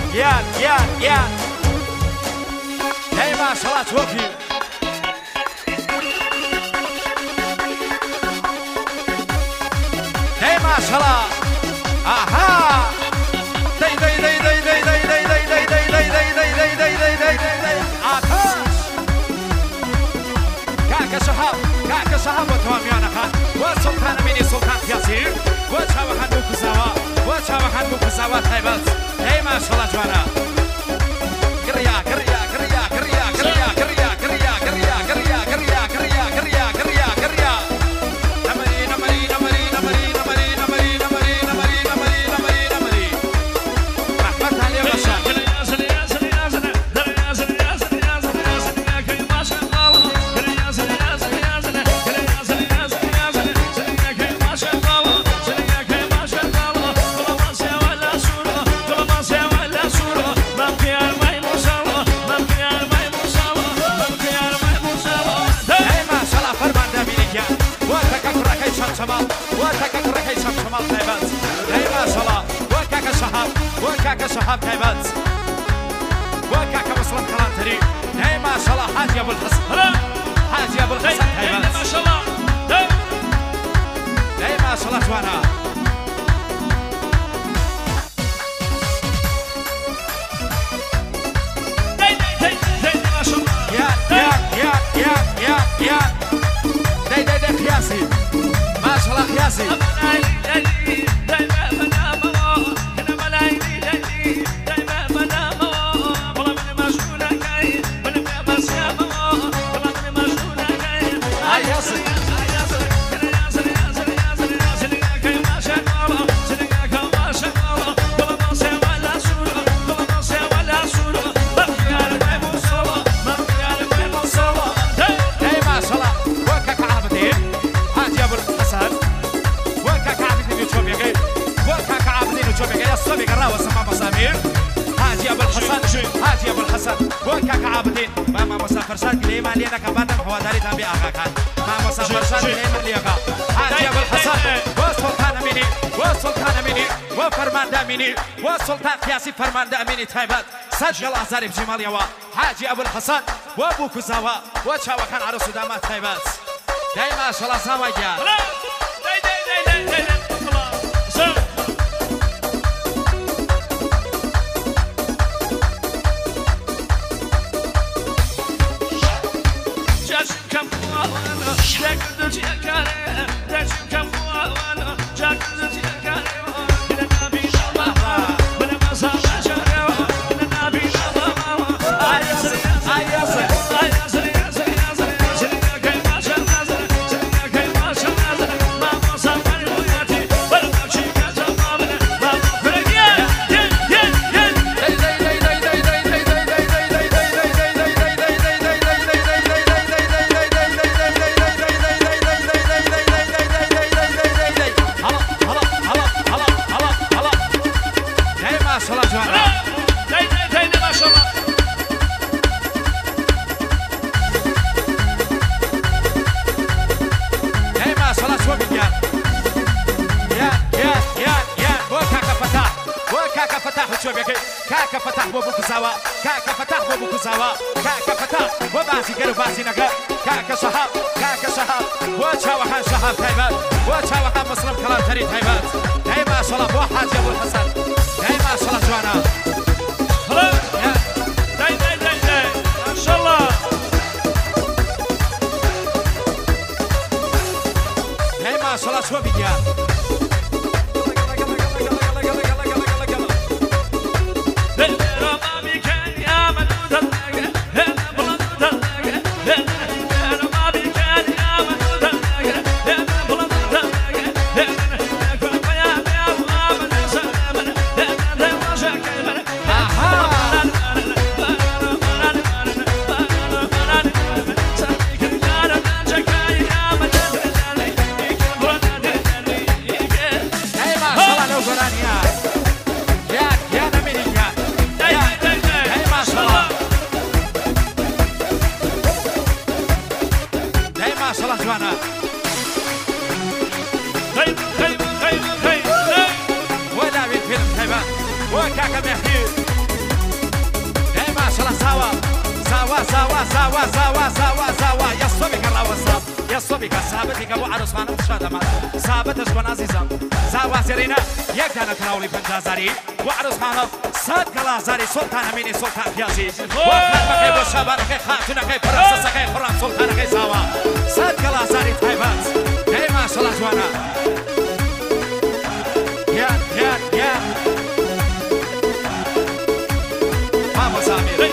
گیان هی ماشەڵڵا چۆکی هی ماشەڵڵا ئاها دەی ئاتاش کاکە شەهاب بۆ تەواویانەکان وە سڵتانە بینی سڵتان پیاسی وە چاوەکان بوو کوزاوە وە چاوەکان بوو کوزاوە تایبەت هی ماشەڵڵا جوانە گڕیا وكاكا شهاب تايبات وكاكا مسلم كلانتري هاي ما شاء الله حاجي ابو الحسن حاجي ابو الحسن تايبات ما شاء الله هاي ما شاء الله جوانا ما شاء الله يا دي خياسي ما شاء الله خياسي حاجي ابو الحسن وكاك عابدين ماما مسافر شاد ليما لينا كبادم حواداري تابي اغاكان ماما مسافر شاد ليما ليغا حاجي ابو الحسن وسلطان اميني وفرمان داميني وسلطان قياسي فرمان داميني تايبات سجل ازاري بجمال يوا حاجي ابو الحسن وابو كزاوا وشاوا كان عروس دامات تايبات دايما شاء الله سواجا كاكا فتح بابو كزاوا كاكا فتح بابو كزاوا كاكا فتح وباسي قالوا باسي نقا كاكا شهاب وشاوحان شهاب تايبات وشاوحان مسلم كلام تري تايبات هاي ما شاء الله بو حاج ابو الحسن هاي ما شاء الله جوانا داي ما شاء الله هاي ما شاء الله شو بيجي زاوا زاوا زاوا زاوا يا صبيك الروسا يا صبيك ثابتك ابو عروس خانم شادمان ثابتش بن عزيزم زاوا سرينا یک دانه تراولی 50000 و عروس خانم 100 گلازاری سلطان امینی سلطان پیازی و خانمک و شبانک خاتونک پرنسسک خرم سلطانک زاوا 100 گلازاری تایبات ای ماشاءالله جوانا یا بابا سامیر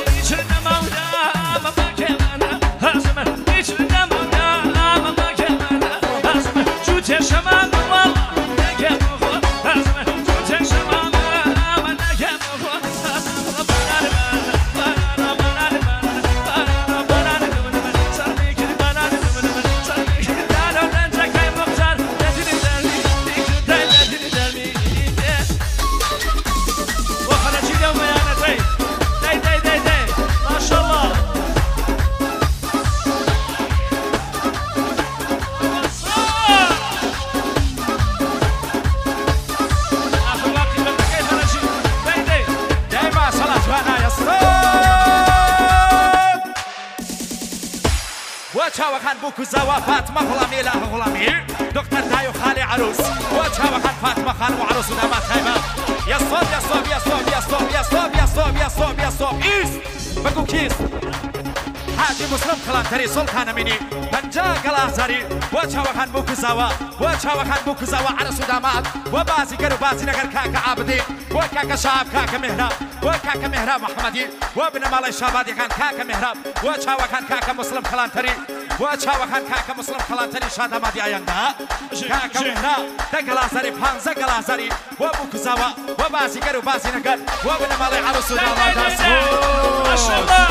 وكان بوكو زوا فاطمة غلامي لا غلامي دكتور دايو خالي عروس وكان فاطمة خان وعروس ودامات هيبة يا صوب يا صوب يا صوب يا صوب يا صوب يا صوب يا صوب يا صوب إيس بقو كيس حاجي مسلم كلانتري سلطان مني بنجا كلازاري وكان بوكو زوا وكان بوكو زوا عروس ودامات وبازي قرو بازي نقر كاكا عابدي وكاكا شعب كاكا مهراب وكاكا مهراب محمدي وابن مالي شابادي كان كاكا مهراب وكان كاكا مسلم كلانتري وكان كاكا مسلم كلانتري شادا مادي اياندا كاكا مهراب تقلازاري بانزا قلازاري وابوكو زوا وبازي قرو بازي نقر وابن مالي عروس ودامات ما شاء الله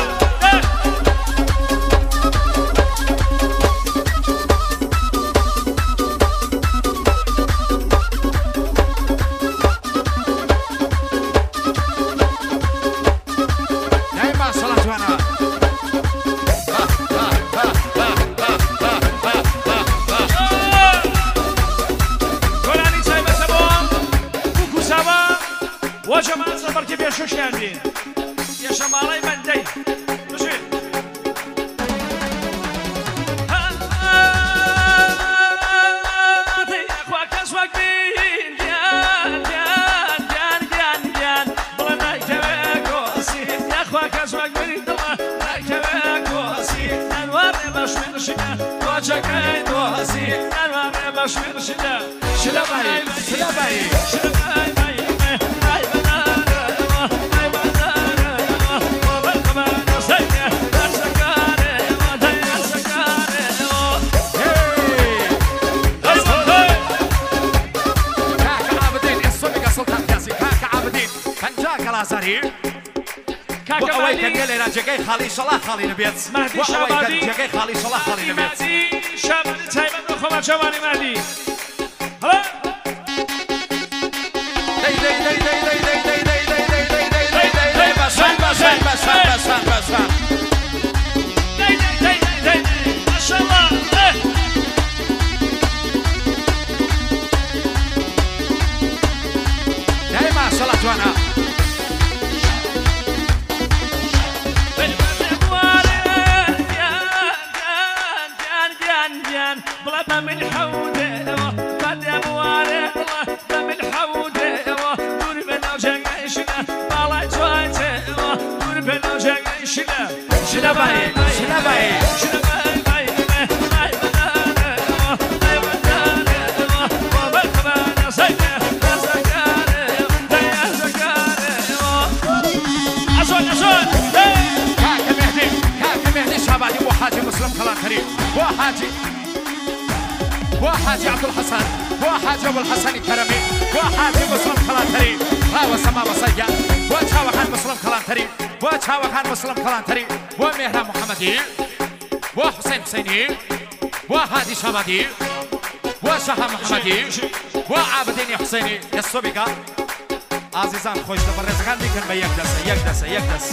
وجماعة صبرك بيشو شاندين يا شمالي بندي مشي اخواك اسواق بين ديان ديان ديان ديان ديان بلا نايكبك واسي يا اخواك اسواق بين بلا نايكبك واسي انوار باش من شنا وجهك واسي انوار باش من شنا شلباي شلباي شلباي وأوي كان يلي راجعي خالي شلا خالي نبيت وأوي كان راجعي خالي شلا خالي نبيت مهدي شامل تايمن وخمر جواني مهدي هلا داي داي داي داي داي داي داي داي داي داي داي داي داي داي باشان باشان باشان باشان باشان داي داي داي داي داي ما شاء الله داي ما شاء الله جوانا بلا من حوده قد امواره بلا من حوده دور بنا جنشنا بالا جواته دور بنا جنشنا شنباي شنباي شنباي شابادي وحاجي مسلم كلانتري وحاجي عبد الحسن وحاجي ابو الحسن الكرمي وحاجي مسلم كلانتري راوى سما وصيا وشاوخان مسلم كلانتري وشاوخان مسلم كلانتري ومهران محمدي وحسين حسيني وهادي شابادي وشها محمدي وعابدين حسيني يسوبيكا عزيزان خوش لبرزقان بيكن بيكدس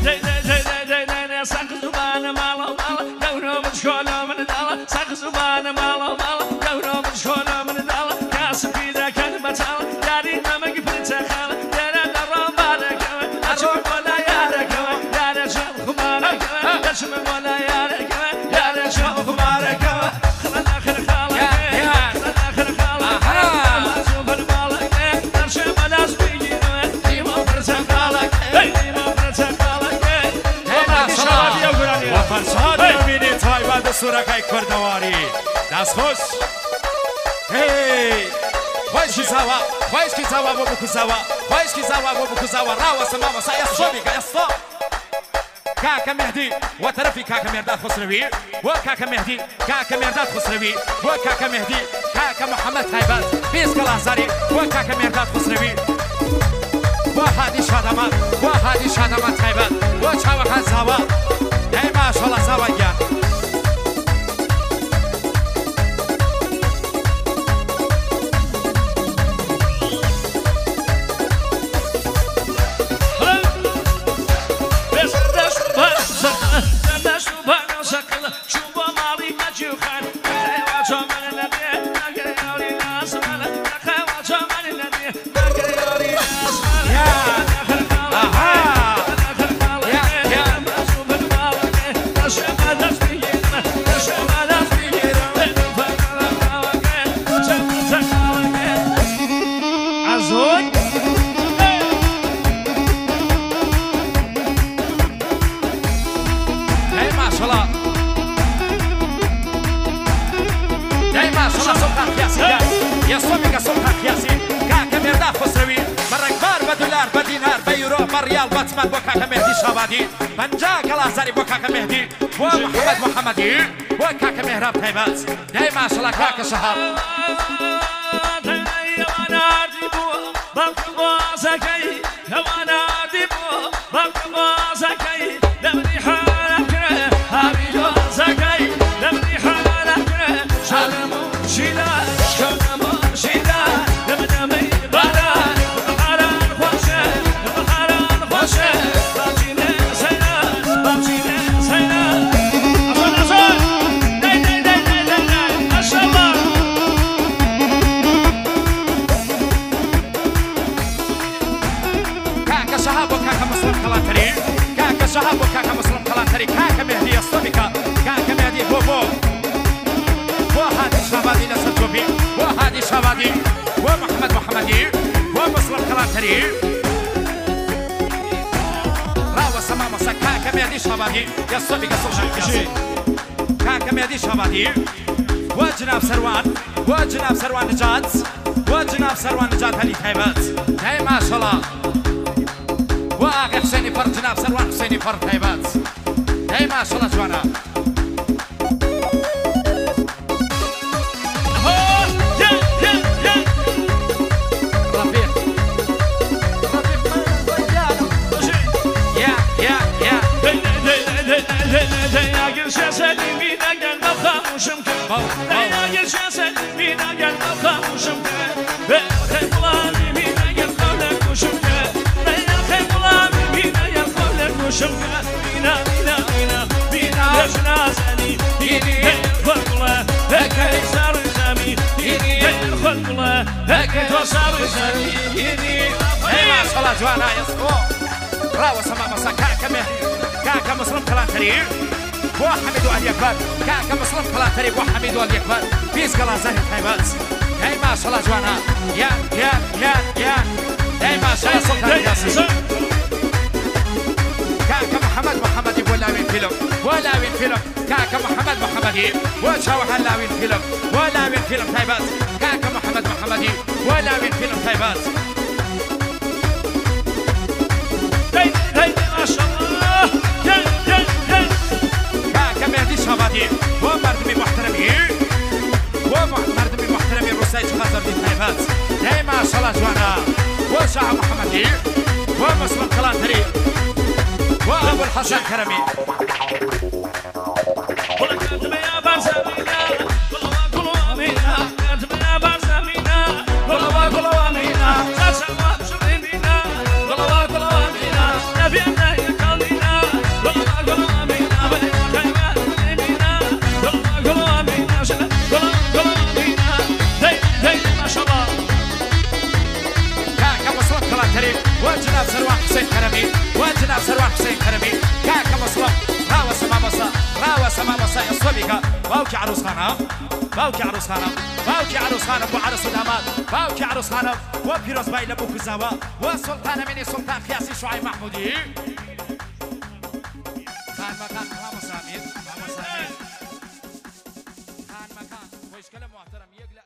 ساق زبانة مالا مالا دورو مشكولة من الدالة ساق زبانة مالا مالا دورو مشكولة من الدالة كاسب إذا كان بتالا داري ما مقبل تخالا داري نرى مالك أجمل ولا يارك داري جل خمالك أجمل ولا سوورەکەی کوردەواری دەستخۆش خۆشکی زاوە خۆشکی زاوە بۆ بکوزاوە خۆشکی زاوە بۆ بکوزاوە ڕاوەسە مامەسا ئەسۆمیکە ئەسۆ كاكا مهدي وترفي كاكا مرداد خسروي وكاكا مهدي كاكا مرداد خسروي وكاكا مهدي كاكا محمد تايبات بيسك الازاري وكاكا مرداد خسروي وهادي شادمات وهادي شادمات تايبات وشاوخان زاوا اي ما شاء الله زاوا جان ريال باتمان بو كاكا مهدي شابادي بنجاك الازاري بو كاكا مهدي ومحمد محمدي وكاكا مهراب تايبات داي ما شاء الله كاكا شهاب شهاب وكاكا مسلم كلانتري كاكا مهدي الصبكة كاكا مهدي بوبو وهادي شابادي نصر جوبي وهادي شابادي ومحمد محمدي ومسلم كلانتري راوة سمامسا كاكا مهدي شابادي الصبكة سلطان كاسي كاكا مهدي شابادي وجناب سروان وجناب سروان نجات وجناب سروان نجات هلي تايبات هاي ما شاء الله واقع حسيني فرد جناب سروان حسيني فرد هيبات هاي ما شاء الله جوانا رفيق شمكة بينا بينا بينا بينا جنازني بيني الخلق هكا يسار زمي بيني الخلق هكا توصار زمي بيني ما شاء الله جوانا يصفو راوة سمامسا كاكا مهدي كاكا مسلم كلانتري وحميد وعلي أكبر كاكا مسلم كلانتري وحميد وعلي أكبر بيسك الله زهر تايبات هاي ما شاء الله جوانا يا هاي ما شاء الله سلطان ياسين كاكا محمد محمدي ولاوين فيلم ولاوين فيلم كاكا محمد محمدي وشاوح لاوين فيلم ولاوين فيلم تايبات كاكا محمد محمدي ولاوين فيلم تايبات هاي ما شاء الله كاكا مهدي شابادي ومردمي محترمي ومردمي محترمي روساي خاطر دي تايبات هاي ما شاء الله جوانا وشاوح محمدي ومسلم كلانتري وابو الحسن كرمي وجناب سروان حسين كرمي وجناب سروان حسين كرمي كاكا مصلب راوة سمامسا راوة سمامسا الصبيكة باوكي عروس خانة باوكي عروس خانة باوكي عروس خانة وعرس دامات باوكي عروس خانة وبيروز باي لبو كزاوة وسلطان مني سلطان خياسي شعيب محمودي خان مكان محمد سامين مشكلة محترم يقلق